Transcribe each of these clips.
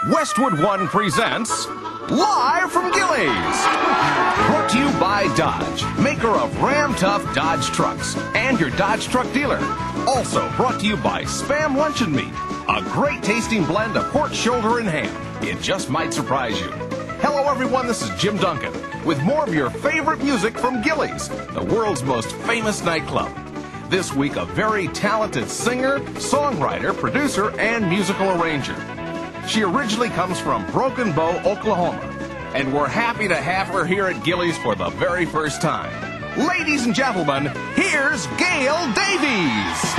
Westwood One presents Live from Gilley's. Brought to you by Dodge, maker of Ram Tough Dodge trucks and your Dodge truck dealer. Also brought to you by Spam Luncheon Meat, a great tasting blend of pork shoulder and ham. It just might surprise you. Hello everyone, this is Jim Duncan with more of your favorite music from Gilley's, the world's most famous nightclub. This week, a very talented singer, songwriter, producer, and musical arranger. She originally comes from Broken Bow, Oklahoma, and we're happy to have her here at Gilley's for the very first time. Ladies and gentlemen, here's Gail Davies.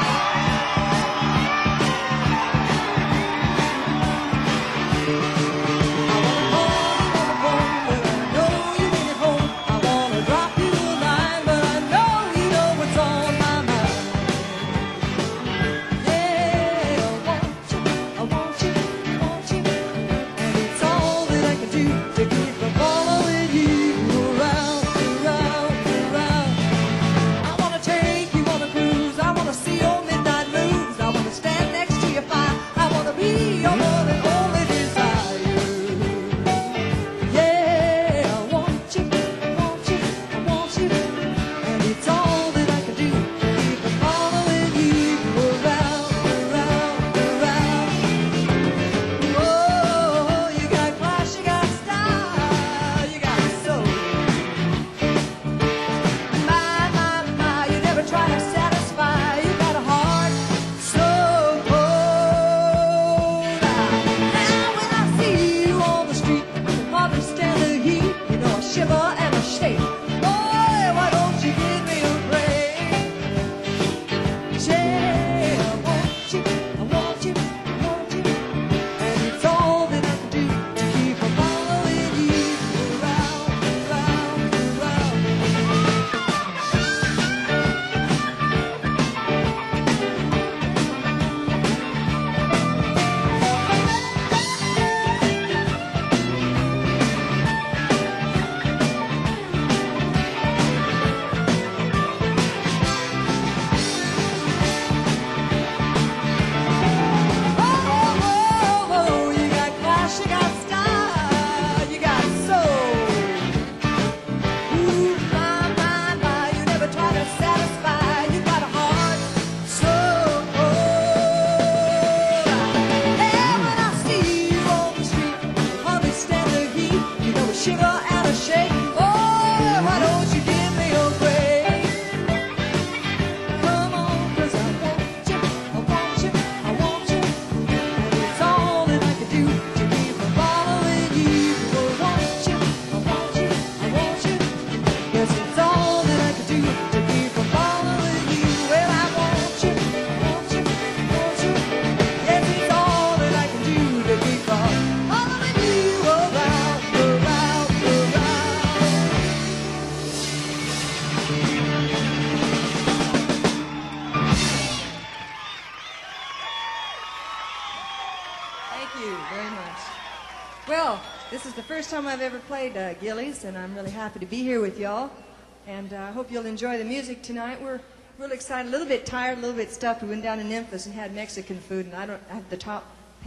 First time I've ever played Gilley's, and I'm really happy to be here with y'all. And I hope you'll enjoy the music tonight. We're really excited, a little bit tired, a little bit stuffed. We went down to Memphis and had Mexican food, and I have the top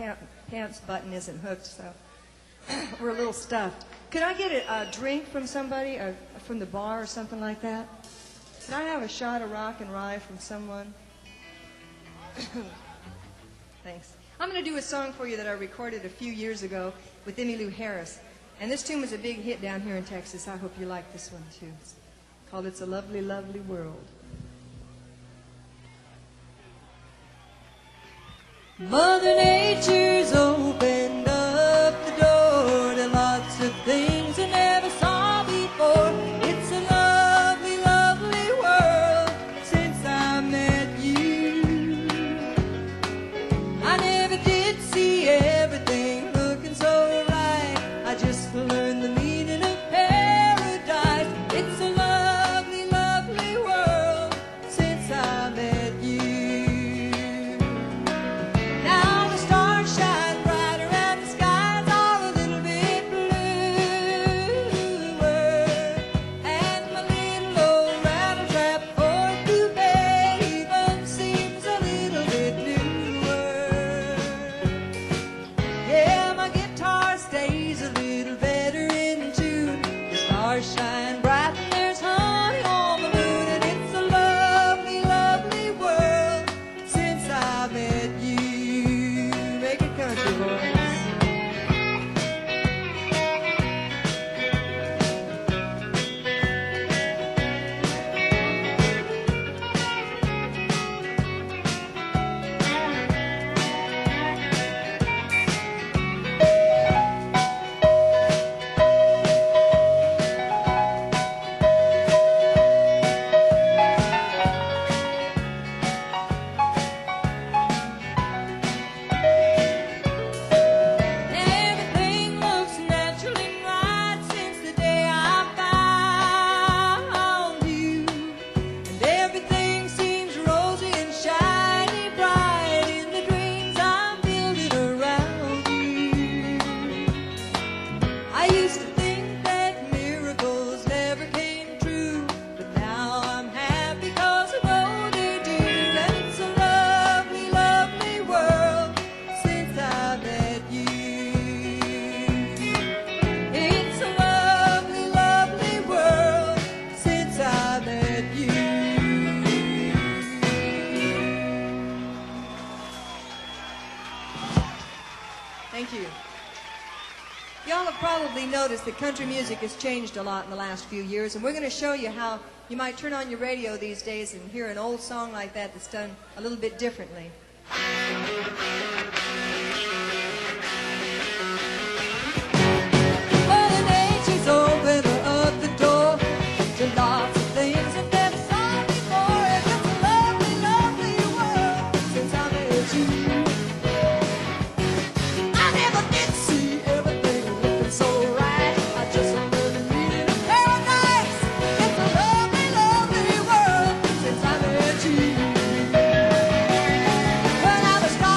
pants button isn't hooked, so we're a little stuffed. Could I get a drink from somebody, from the bar or something like that? Could I have a shot of rock and rye from someone? Thanks. I'm going to do a song for you that I recorded a few years ago with Emmylou Harris. And this tune was a big hit down here in Texas. I hope you like this one, too. It's called It's a Lovely, Lovely World. Mother Nature's opened up the door to lots of things I never saw before. It's a lovely, lovely world since I met you. I never did see everything looking so right. I just learned the meaning of paradise. It's a lovely, lovely world since I met you. Now the stars Thank you. Y'all have probably noticed that country music has changed a lot in the last few years, and we're going to show you how you might turn on your radio these days and hear an old song like that that's done a little bit differently. Mother Nature's opened up the door to lots of things I've never saw before. It's a lovely, lovely world since I met you. I never did see everything looking so right. I just learned reading a paradise. It's a lovely, lovely world since I met you. When I was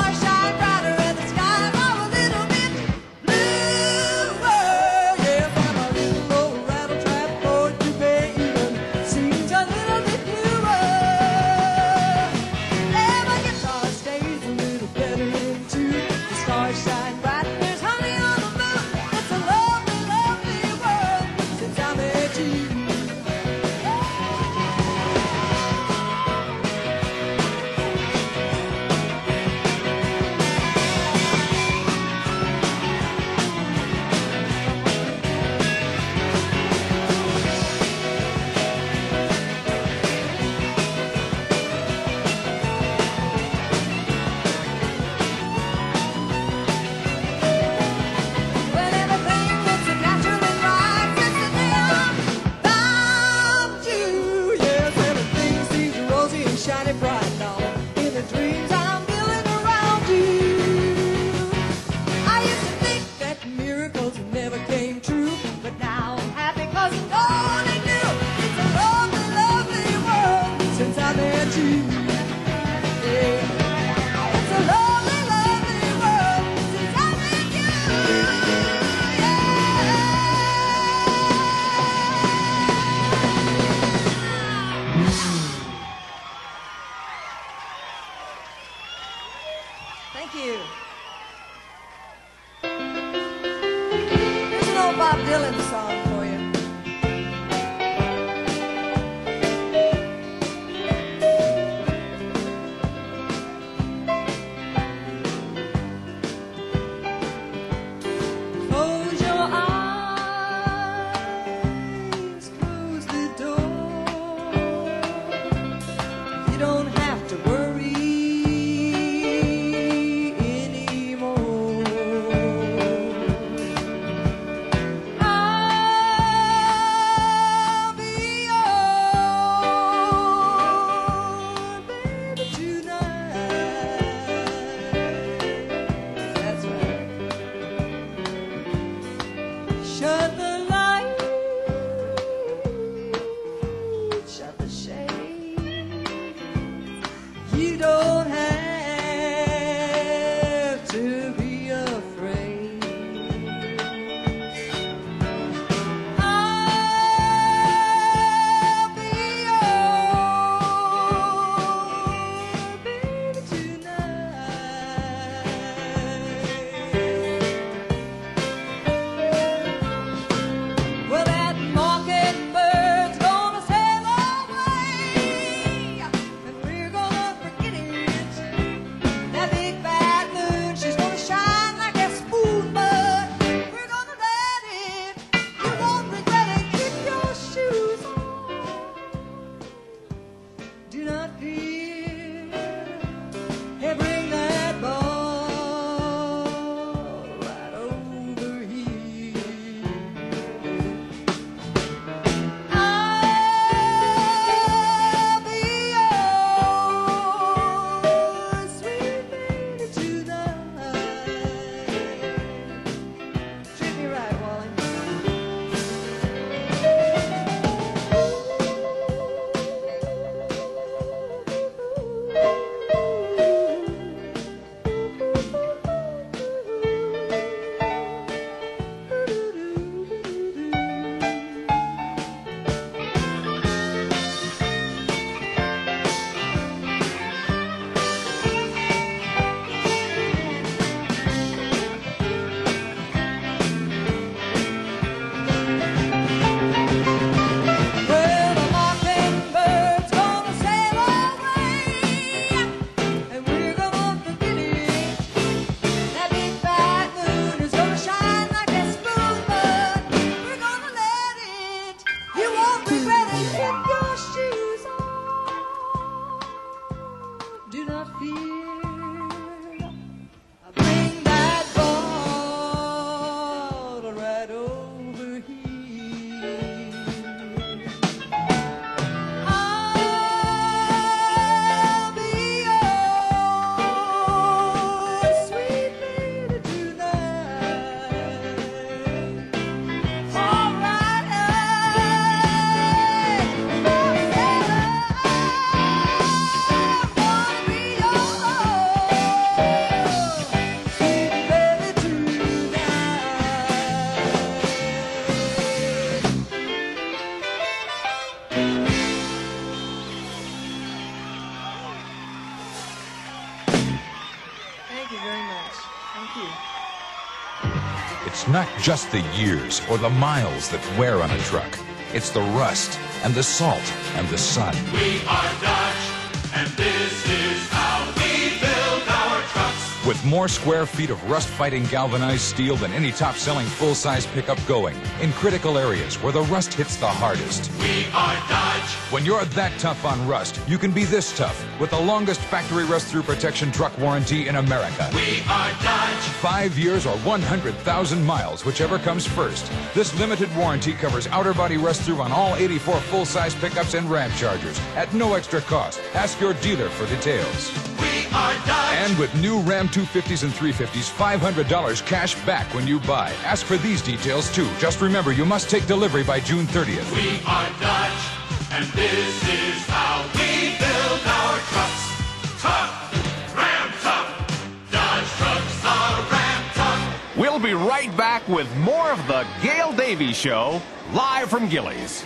you. It's not just the years or the miles that wear on a truck. It's the rust and the salt and the sun. We are Dodge, and this is how we build our trucks. With more square feet of rust-fighting galvanized steel than any top-selling full-size pickup going, in critical areas where the rust hits the hardest. We are Dodge. When you're that tough on rust, you can be this tough with the longest factory rust-through protection truck warranty in America. We are Dodge. 5 years or 100,000 miles, whichever comes first. This limited warranty covers outer body rust-through on all 84 full-size pickups and Ram Chargers at no extra cost. Ask your dealer for details. We are Dodge. And with new Ram 250s and 350s, $500 cash back when you buy. Ask for these details too. Just remember, you must take delivery by June 30th. We are Dodge, and this is how we build our trucks. Tough, Ram tough. Dodge trucks are Ram tough. We'll be right back with more of the Gail Davies Show, live from Gilley's.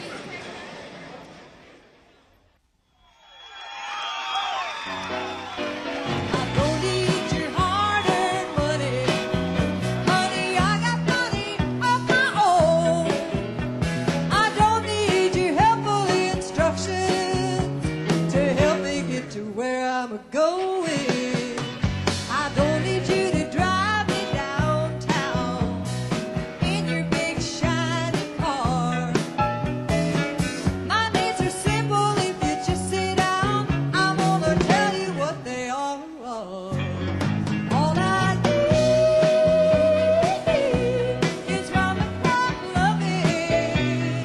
I don't need your hard-earned money. Honey, I got money of my own. I don't need your helpful instructions to help me get to where I'm going. I don't need you to drive me downtown in your big shiny car. My needs are simple. If you just sit down, I'm gonna tell you what they are. All I need is round-the-clock loving,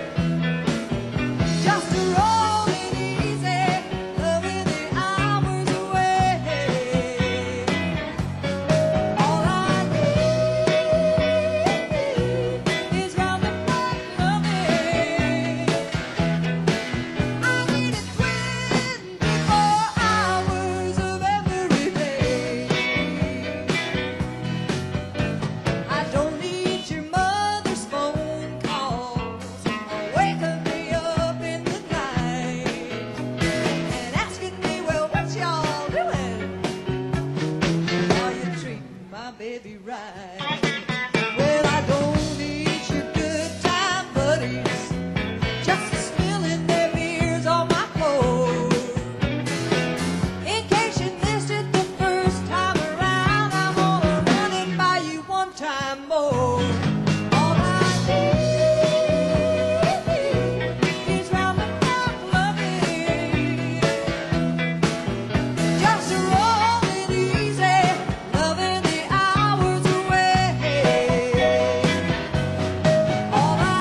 just to roll it easy, loving the hours away. All I need is round-the-clock loving. I need it 24 hours of every day. I don't need your mother's phone calls waking me up in the night and asking me, well, what y'all doing? Are you treating my baby right? Well, I don't need your good time buddies just spilling their beers on my clothes. In case you missed it the first time around, I'm gonna run it by you one time more. All I need is round-the-clock loving, just to roll it easy, loving the hours away. All I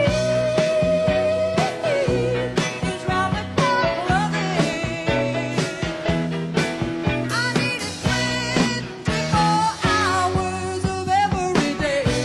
need is round-the-clock loving. I need it 24 hours of every day.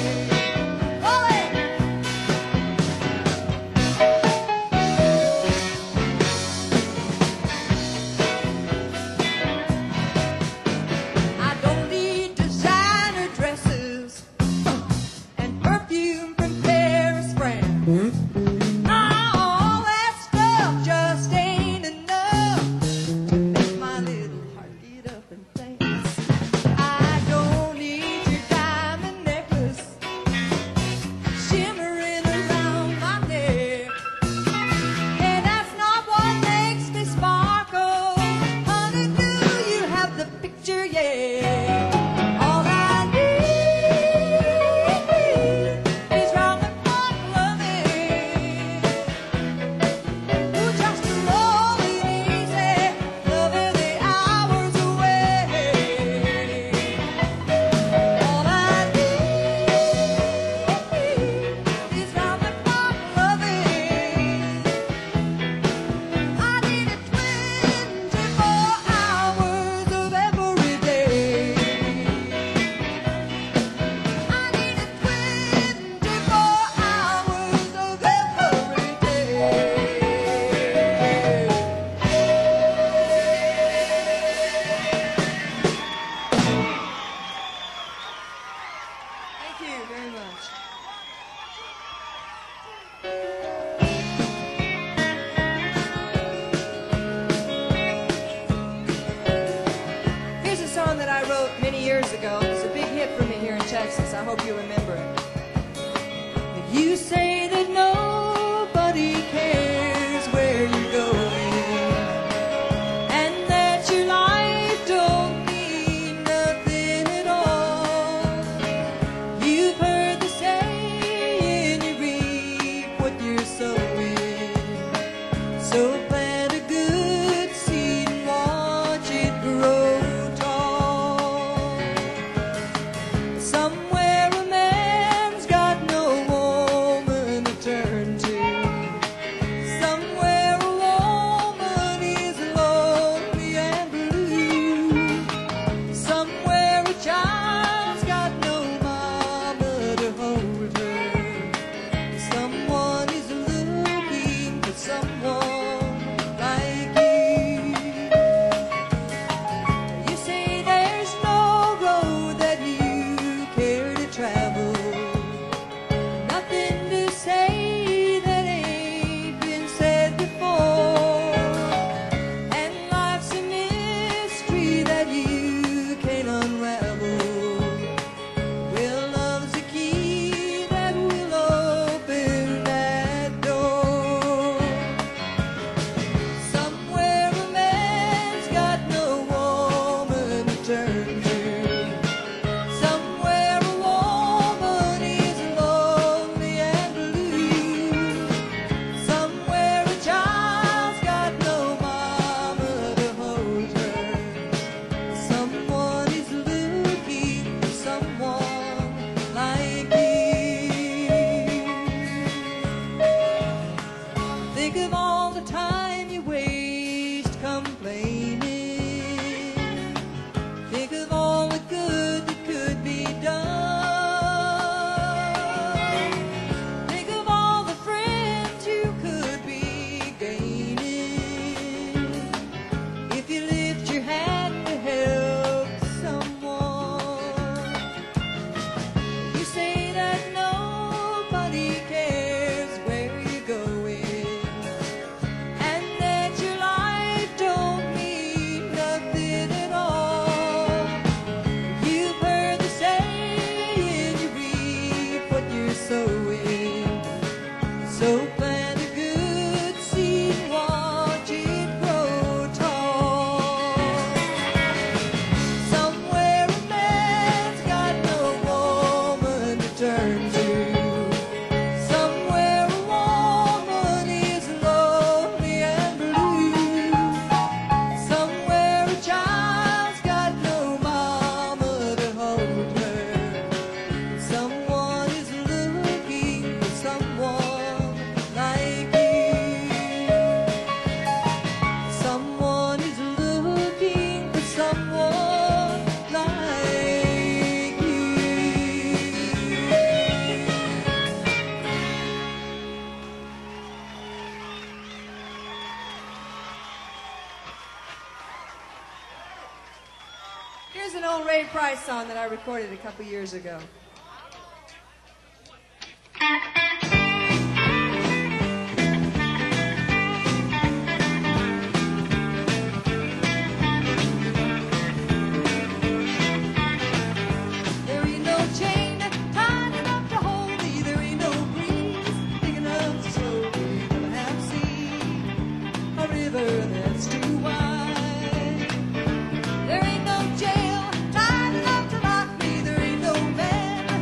for me here in Texas. I hope you remember it. You say that nobody cares where you're going, and that your life don't mean nothing at all. You've heard the saying, you reap what you're sowing. So plant a good seed and watch it grow tall. Somewhere a man's got no woman to turn to. Somewhere a woman is lonely and blue. Somewhere a child's got no mama to hold her. Someone is looking for someone like you. You say there's no road that you care to travel. Nothing to say that ain't been said before. And life's a mystery that you can't unravel. Well, love's a key that will open that door. Somewhere a man's got no woman to turn to. Somewhere a woman is lonely and blue. Somewhere a child's got no mama to hold her. Someone is looking for someone like you. Think of all the time you waste complaining. Think of all the good that could be done. Think of all the friends you could be gaining if you lift your hand to help someone. You say that nobody cares where you're going, and that your life don't mean nothing at all. You've heard the saying, you reap what you're sowing. So plant a good seed and watch it grow tall. Somewhere a man's got no woman to turn to. Somewhere a woman is lonely and blue. Somewhere a child's got no mama to hold her. Someone is looking for someone like you. Someone is looking for someone like you. Here's an old Ray Price song that I recorded a couple years ago. There ain't no chain tight enough to hold me. There ain't no breeze big enough to slow me. But I have seen a river that's too wide. There ain't no jail tight enough to lock me. There ain't no man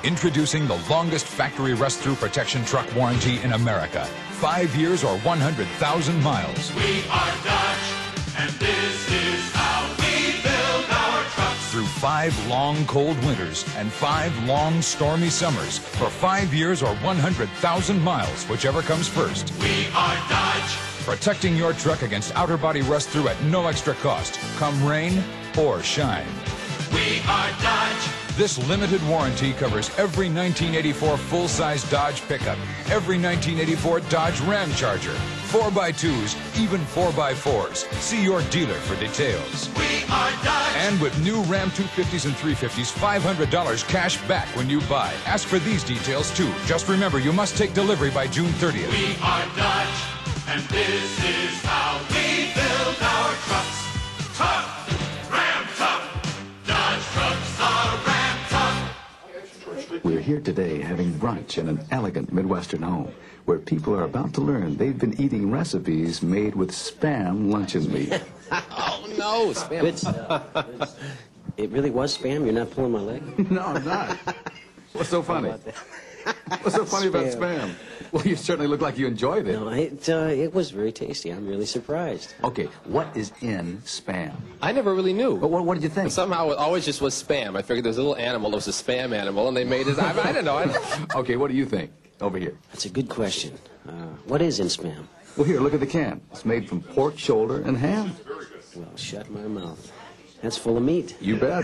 Introducing the longest factory rust-through protection truck warranty in America. 5 years or 100,000 miles. We are Dodge, and this is how we build our trucks. Through 5 long cold winters and 5 long stormy summers. For 5 years or 100,000 miles, whichever comes first. We are Dodge. Protecting your truck against outer body rust through at no extra cost, come rain or shine. We are Dodge. This limited warranty covers every 1984 full-size Dodge pickup, every 1984 Dodge Ram Charger, 4x2s, even 4x4s. See your dealer for details. We are Dodge. And with new Ram 250s and 350s, $500 cash back when you buy. Ask for these details too. Just remember, you must take delivery by June 30th. We are Dodge, and this is how we build our trucks. Tough, Ram tough. Dodge trucks are Ram tough. We're here today having brunch in an elegant Midwestern home where people are about to learn they've been eating recipes made with Spam luncheon meat. Oh, no, Spam. Good stuff. It really was Spam? You're not pulling my leg? No, I'm not. What's so funny? What's so funny about Spam? Well, you certainly look like you enjoyed it. No, it was very tasty. I'm really surprised. Okay, what is in Spam? I never really knew. But what did you think? Somehow it always just was Spam. I figured there's a little animal that was a Spam animal, and they made it. I don't know. Okay, what do you think? Over here. That's a good question. What is in Spam? Well, here, look at the can. It's made from pork, shoulder, and ham. Well, shut my mouth. That's full of meat. You bet.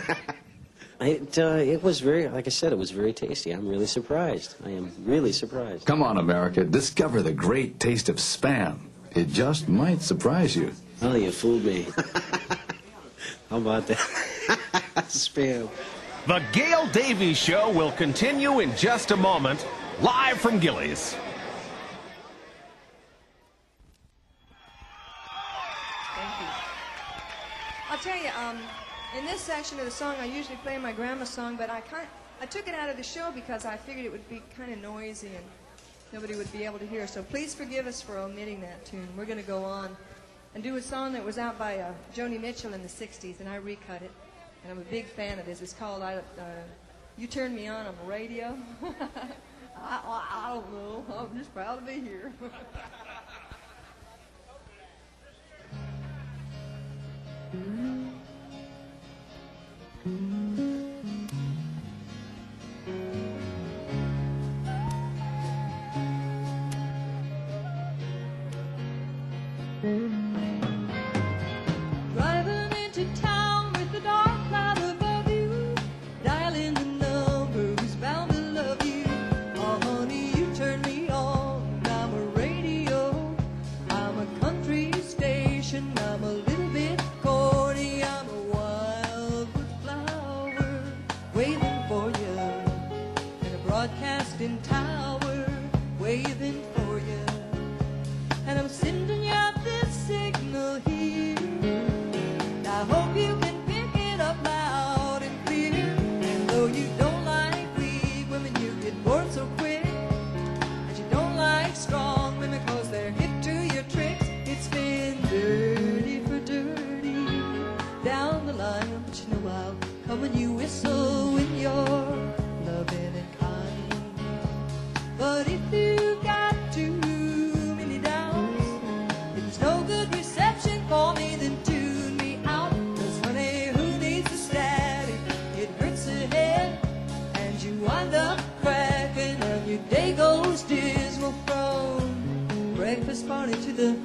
It was very, like I said, it was very tasty. I'm really surprised. I am really surprised. Come on, America. Discover the great taste of Spam. It just might surprise you. Well, you fooled me. How about that? Spam. The Gail Davies Show will continue in just a moment, live from Gilley's. Thank you. I'll tell you, in this section of the song, I usually play my grandma's song, but I took it out of the show because I figured it would be kind of noisy and nobody would be able to hear. So please forgive us for omitting that tune. We're going to go on and do a song that was out by Joni Mitchell in the 60s, and I recut it. And I'm a big fan of this. It's called You Turn Me On the Radio. I don't know. I'm just proud to be here. Driving into town with the dark cloud above you, dialing the number who's bound to love you. Oh, honey, you turn me on. I'm a radio. I'm a country station. I'm a little bit corny. I'm a wildwood flower waving for you, and a broadcasting tower waving for you. And I'm sending you out this signal here. I hope you can pick it up loud and clear. And though you don't like weak women, you get bored so quick. And you don't like strong women cause they're hip to your tricks. It's been dirty for dirty down the line. But you know I'll come when you whistle when you're loving and kind. But if you got too many downs, if there's no good reception for me, then tune me out. Cause honey, who needs a static? It hurts the head, and you wind up cracking, and your day goes dismal from breakfast party to the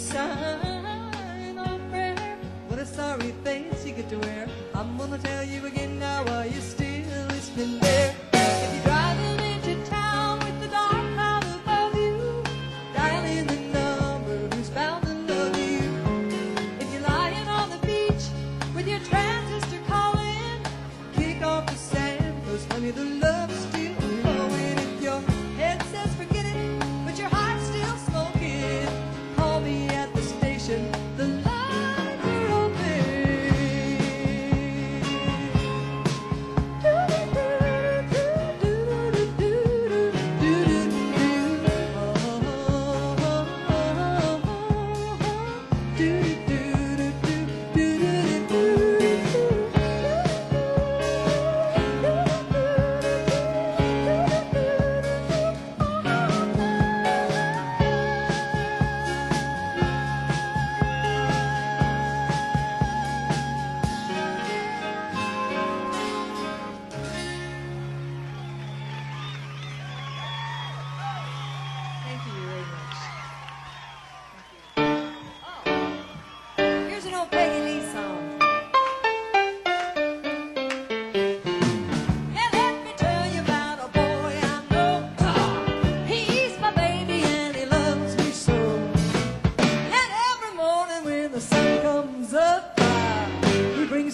sign of prayer. What a sorry face you get to wear. I'm gonna tell you again now while you're still listening there. If you're driving into town with the dark cloud above you, dialing the number who's bound to love you. If you're lying on the beach with your transistor calling, kick off the sand, cause honey, the love is still flowing. If your head says forget it, but your heart's still smoking, call me at the station. The lines are open.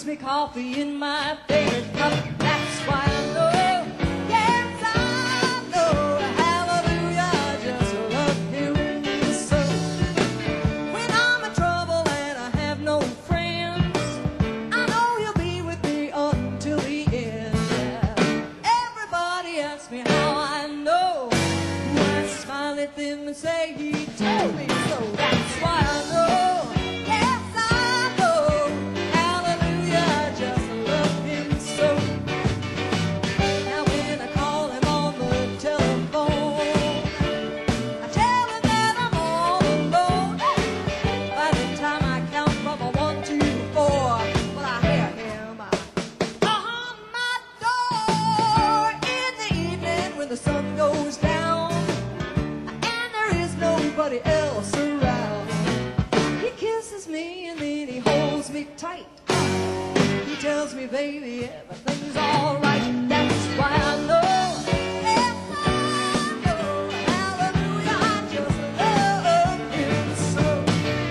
brings me coffee in my favorite cup. That's why I know, yes I know, hallelujah, I just love him so. When I'm in trouble and I have no friends, I know he'll be with me until the end. Everybody asks me how I know. I smile at them and say he told me so. That's why I know, yes I know, hallelujah, I just love him so. Now when I call him on the telephone, I tell him that I'm all alone. By the time I count from a 1, 2, 4, well I hear him on my door in the evening when the sun goes down and there is nobody else around. He kisses me and then he holds me tight. He tells me, baby, everything's all right. That's why I know, yes, I know, hallelujah, I just love him so.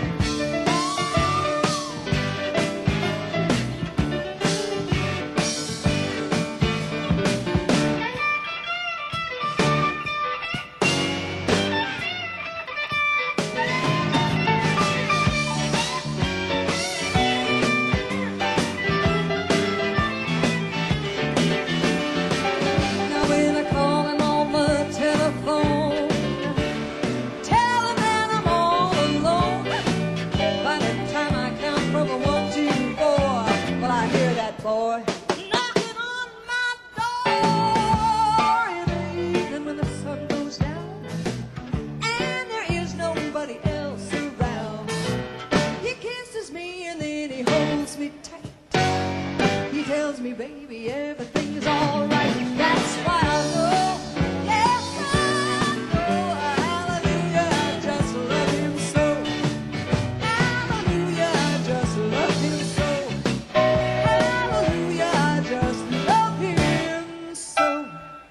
Now when I call him on the telephone, tell him that I'm all alone. By the time I count from a 1, 2, 4, well I hear that boy knocking on my door in the evening when the sun goes down and there is nobody else around. He kisses me and then he holds me tight. He tells me, baby, everything's all right. That's why I know, yes I know, hallelujah, I just love him so. Hallelujah, I just love him so. Hallelujah, I just love him so.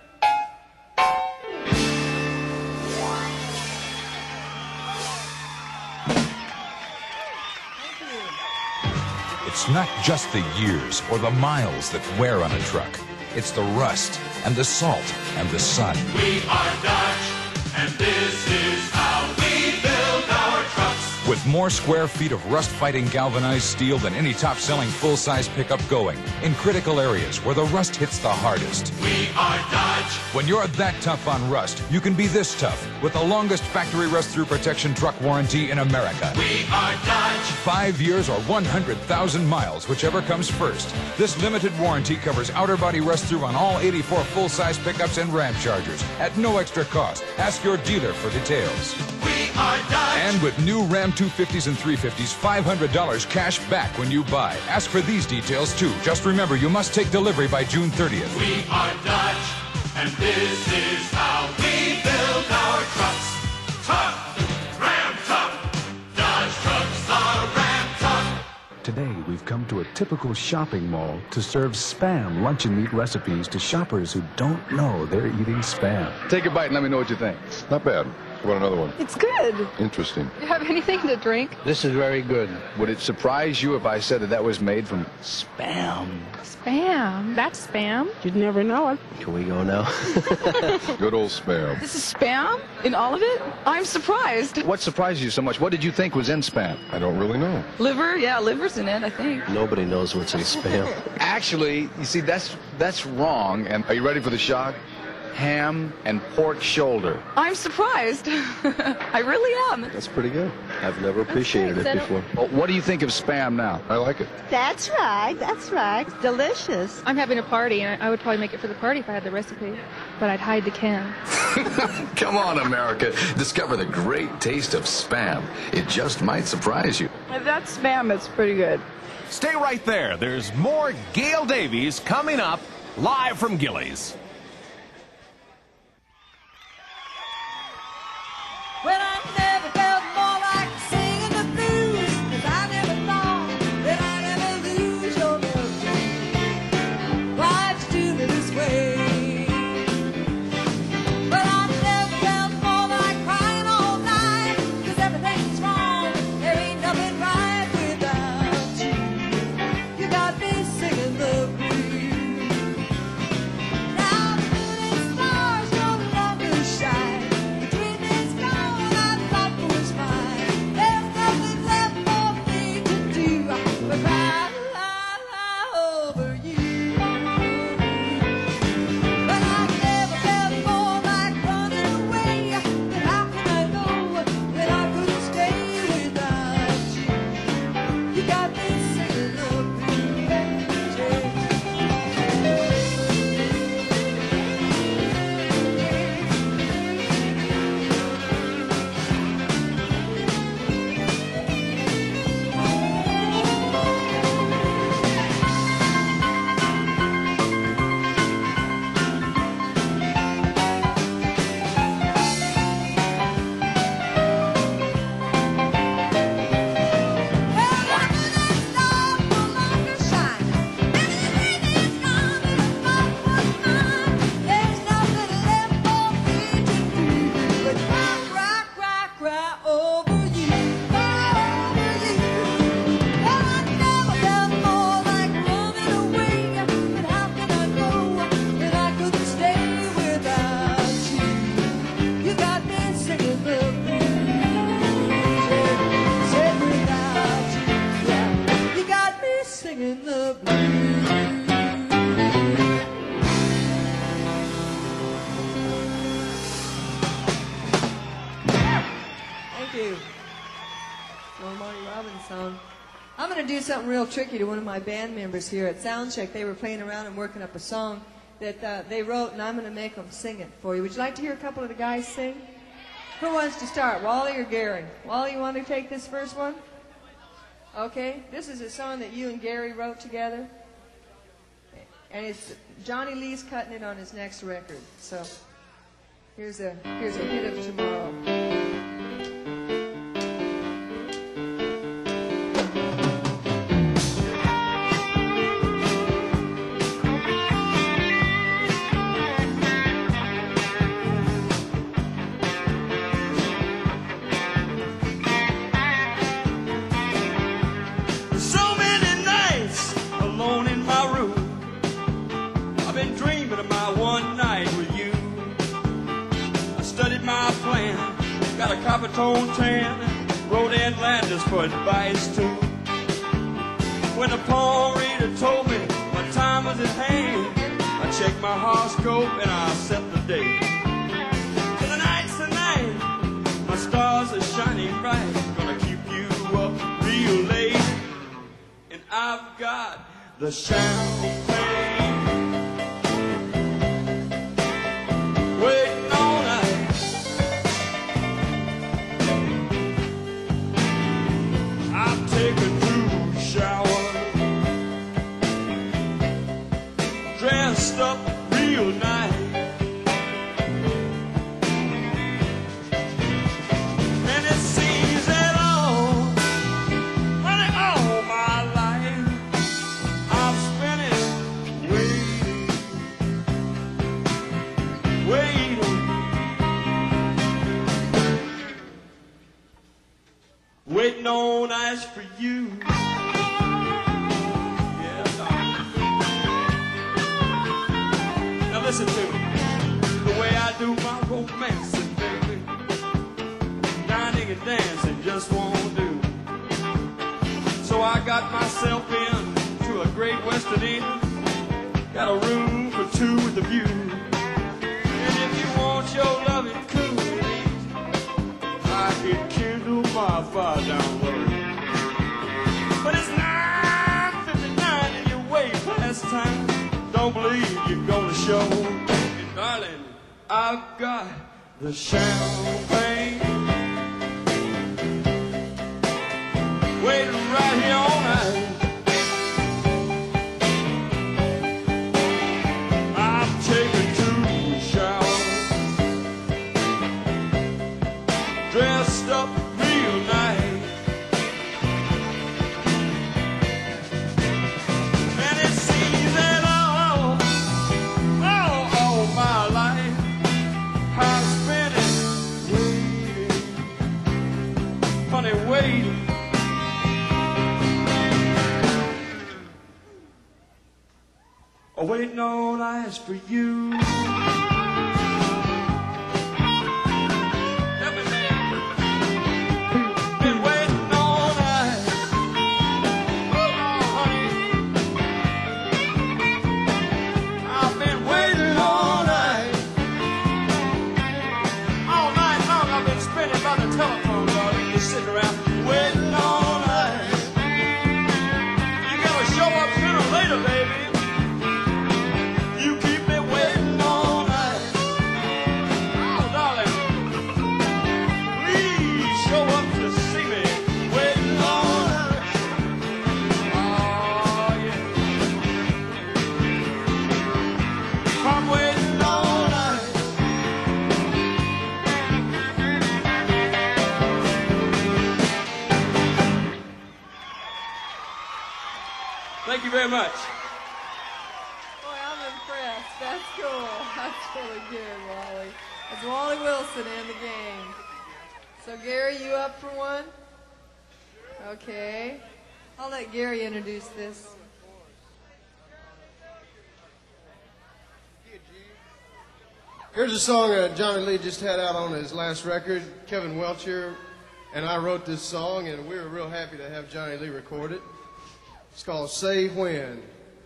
It's not just the years or the miles that wear on a truck. It's the rust and the salt and the sun. We are Dodge, and this is how we build our trucks. With more square feet of rust-fighting galvanized steel than any top-selling full-size pickup going, in critical areas where the rust hits the hardest. We are Dodge. When you're that tough on rust, you can be this tough with the longest factory rust-through protection truck warranty in America. We are Dodge. 5 years or 100,000 miles, whichever comes first. This limited warranty covers outer body rust-through on all 84 full-size pickups and Ram Chargers at no extra cost. Ask your dealer for details. We are Dodge. And with new Ram 250s and 350s, $500 cash back when you buy. Ask for these details too. Just remember, you must take delivery by June 30th. We are Dodge, and this is how we build our trucks. Tough, Ram tough. Dodge trucks are Ram tough. Today, we've come to a typical shopping mall to serve Spam luncheon meat recipes to shoppers who don't know they're eating Spam. Take a bite and let me know what you think. Not bad. How about another one? It's good. Interesting. Do you have anything to drink? This is very good. Would it surprise you if I said that that was made from Spam? Spam. That's Spam. You'd never know it. Can we go now? Good old Spam. This is Spam in all of it? I'm surprised. What surprised you so much? What did you think was in Spam? I don't really know. Liver? Yeah, liver's in it, I think. Nobody knows what's in Spam. Actually, you see, that's wrong. And are you ready for the shock? Ham and pork shoulder. I'm surprised. I really am. That's pretty good. I've never appreciated it before. Well, what do you think of Spam now? I like it. That's right. That's right. It's delicious. I'm having a party, and I would probably make it for the party if I had the recipe. But I'd hide the can. Come on, America. Discover the great taste of Spam. It just might surprise you. If that's Spam, it's pretty good. Stay right there. There's more Gail Davies coming up live from Gillies. Well, I never felt more like singing the blues, 'cause I never thought that I'd ever lose your love. Why'd you do me this way? Well, I never felt more like crying all night, 'cause everything's wrong, there ain't nothing right without you. You got me in the blues. Thank you. Little Marty Robbins song. I'm going to do something real tricky to one of my band members here at Soundcheck. They were playing around and working up a song that they wrote, and I'm going to make them sing it for you. Would you like to hear a couple of the guys sing? Who wants to start, Wally or Gary? Wally, you want to take this first one? Okay. This is a song that you and Gary wrote together. And it's Johnny Lee's cutting it on his next record. So here's a hit of tomorrow. Got a copper-tone tan, wrote Ed Landis for advice too. When the palm reader told me my time was at hand, I checked my horoscope and I set the date. So the night's the night, my stars are shining bright, gonna keep you up real late. And I've got the champagne waiting all night. Take a cool shower, dressed up real nice, and it seems that all my life I've spent it waiting on ice for you. Yeah, now listen to me. The way I do my romancing, baby, dining and dancing just won't do. So I got myself into a great Western Inn, got a room for two with a view. And if you want your loving cool, I can kindle my fire down low. But it's 9:59 and you're way past time. Don't believe you're gonna show. And darling, I've got the champagne waiting right here all night. I'm taking two showers, dressed up real nice, and it seems that all my life I've spent it waiting, honey, waiting. Waiting on ice for you. Thank you very much. Boy, I'm impressed. That's cool. That's really good, Wally. It's Wally Wilson and the gang. So, Gary, you up for one? Okay. I'll let Gary introduce this. Here's a song Johnny Lee just had out on his last record. Kevin Welcher and I wrote this song, and we were real happy to have Johnny Lee record it. It's called Say When.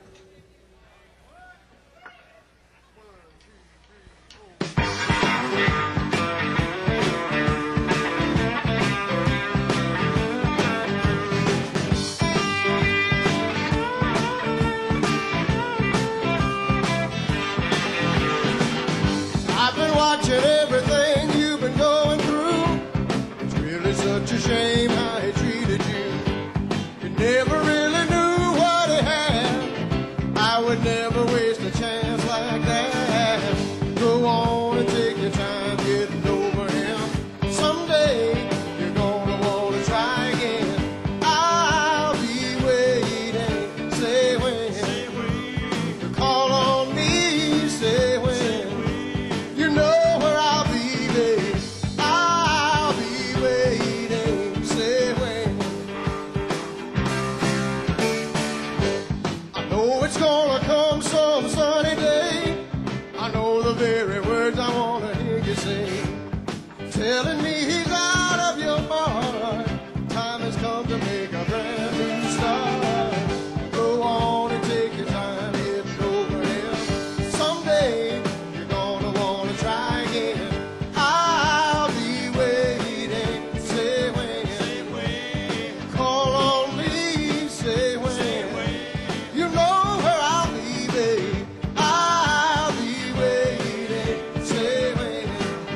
I've been watching everything you've been going through. It's really such a shame how he treated you. You never really knew what he had. I would never waste a chance like that. Go on and take your time getting over him. Someday you're gonna want to try again. I'll be waiting. Say when. You call on me. Say when. You know where I'll be, babe. I'll be waiting. Say when. I know it's gonna come some sunny day. I know the very words I wanna hear you say. Telling me he's out of your heart. Time has come to make a brand new start. Go on and take your time getting over him. Someday you're gonna wanna try again. I'll be waiting. Say when. Call on me. Say when. You know where I'll be, babe. I'll be waiting. Say when.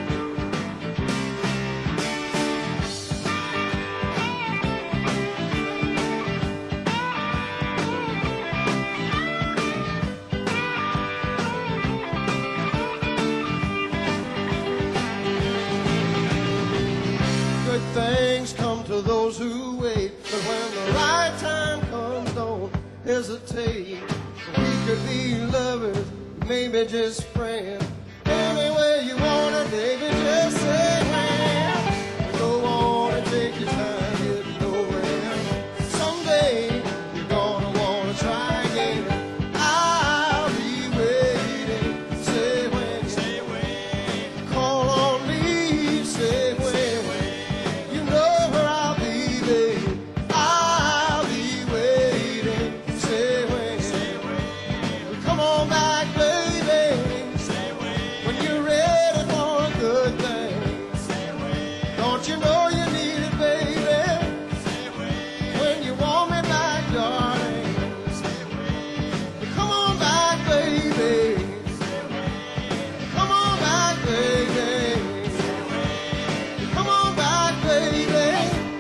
Good things come to those who wait, but when the right time comes, don't hesitate. We could be lovers, maybe just friends. Any way you want it, baby, just say when. Go on and take your time getting over him. Someday you're gonna wanna try again. I'll be waiting. Say when. Call on me. Say when. You know where I'll be, babe. I'll be waiting. Say when. Come on back, baby. When you're ready for a good thing. Don't you know you need it, baby? When you want me back, darling. Come on back, baby. Come on back, baby. Come on back, baby.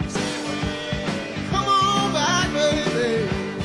Come on back, baby.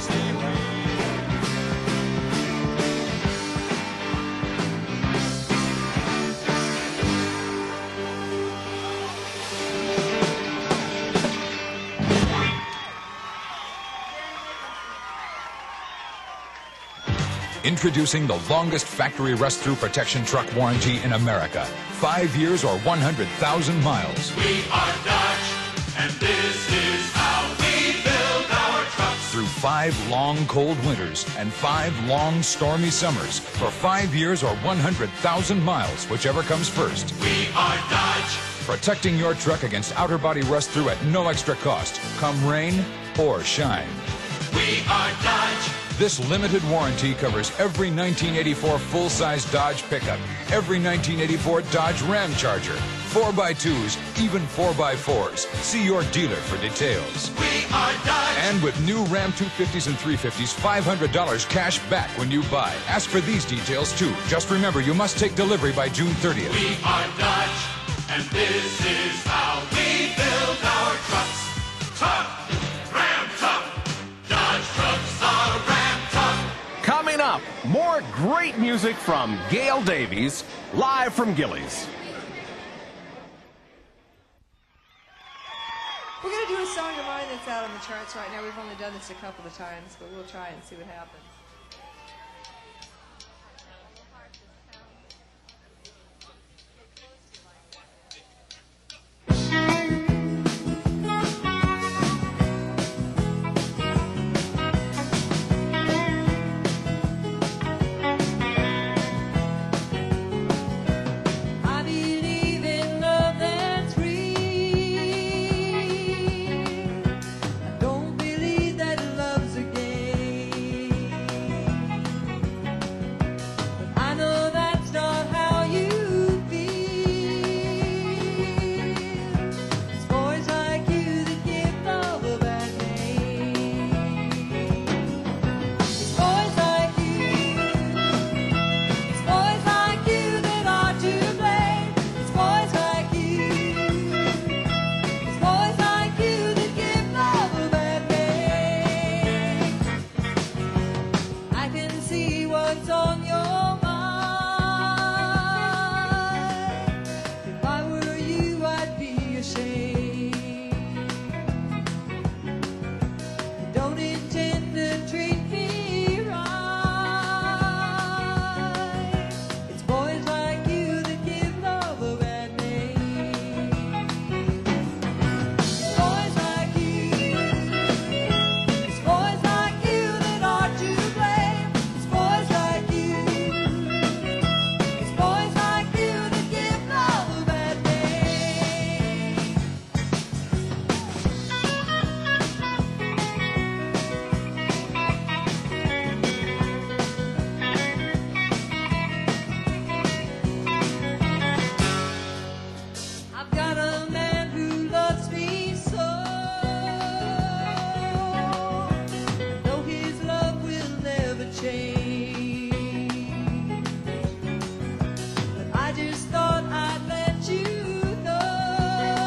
Introducing the longest factory rust-through protection truck warranty in America. 5 years or 100,000 miles. We are Dodge, and this is how we build our trucks. Through 5 long cold winters and 5 long stormy summers. For 5 years or 100,000 miles, whichever comes first. We are Dodge. Protecting your truck against outer body rust-through at no extra cost. Come rain or shine. We are Dodge. This limited warranty covers every 1984 full-size Dodge pickup, every 1984 Dodge Ram Charger, 4x2s, even 4x4s. See your dealer for details. We are Dodge. And with new Ram 250s and 350s, $500 cash back when you buy. Ask for these details too. Just remember, you must take delivery by June 30th. We are Dodge, and this is how we build our trucks. Tough, Ram tough. Dodge trucks are Ram tough. Coming up, more great music from Gail Davies, live from Gilley's. We're going to do a song of mine that's out on the charts right now. We've only done this a couple of times, but we'll try and see what happens. I believe in love that's real. I don't believe that love's a game. what's on your mind. If I were you, I'd be ashamed. Don't intend to treat me right. It's boys like you that give love a bad name. Boys like you. It's boys like you that are to blame. It's boys like you. It's boys like you that give love a bad name. I've got a man who loves me so. Though his love will never change. But I just thought I'd let you know.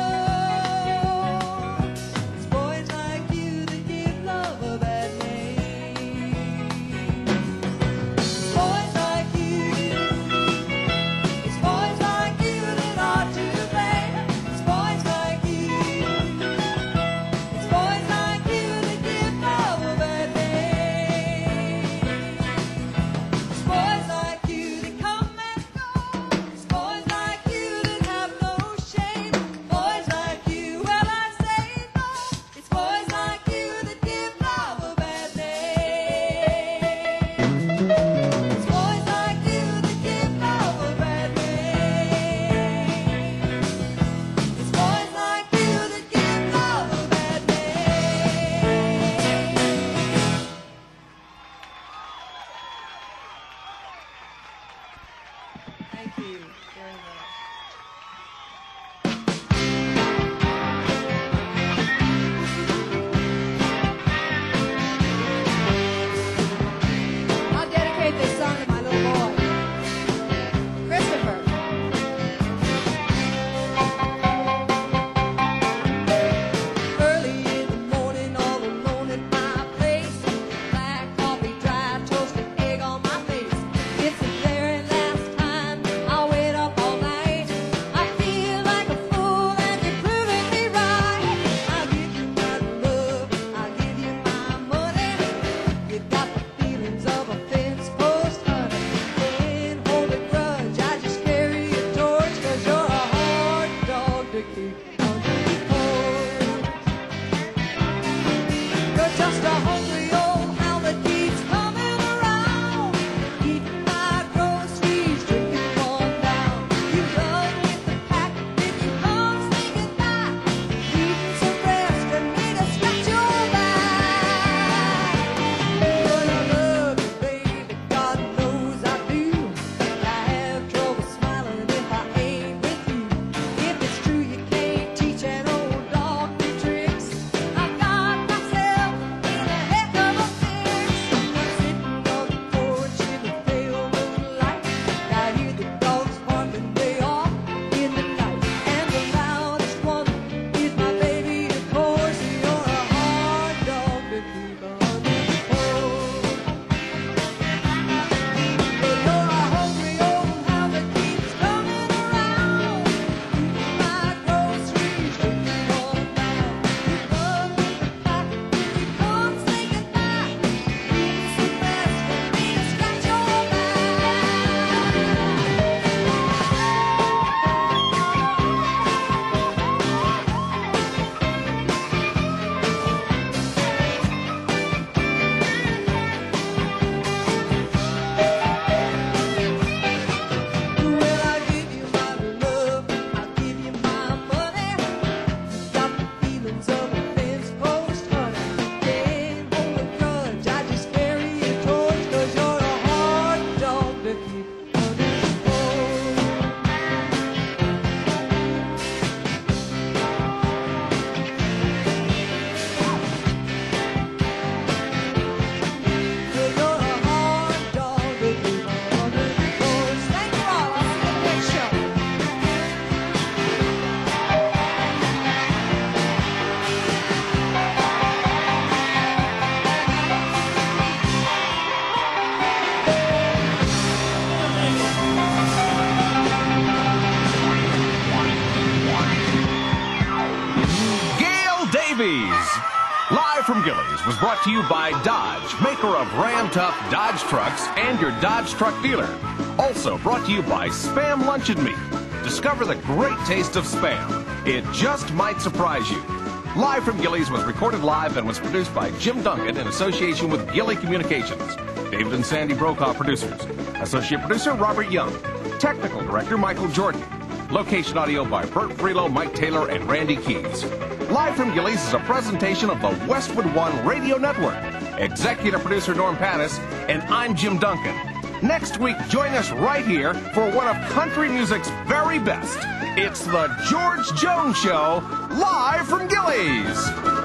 It's boys like you that give love a bad name. It's boys like you. It's boys like you that are to blame. It's boys like you. It's boys like you that give love a bad name. It's boys like you that come and go. It's boys like you that have no shame. Boys like you, well I say no. It's boys like you that give love a bad name. It's boys like you that give love a bad name. It's boys like you that give love a bad name. Thank you very much. I'll dedicate this song to my little boy, Christopher. Early in the morning, all alone at my place. Black coffee, dry toast, and egg on my face. It's the very last time I'll wait up all night. was brought to you by Dodge, maker of Ram Tough Dodge trucks and your Dodge truck dealer. Also brought to you by Spam Luncheon Meat. Discover the great taste of Spam. It just might surprise you. Live from Gilley's was recorded live and was produced by Jim Duncan in association with Gilley Communications. David and Sandy Brokaw producers. Associate producer Robert Young. Technical director Michael Jordan. Location audio by Bert Freelo, Mike Taylor, and Randy Keys. Live from Gilley's is a presentation of the Westwood One Radio Network. Executive producer Norm Pattis, and I'm Jim Duncan. Next week, join us right here for one of country music's very best. It's the George Jones Show, live from Gilley's.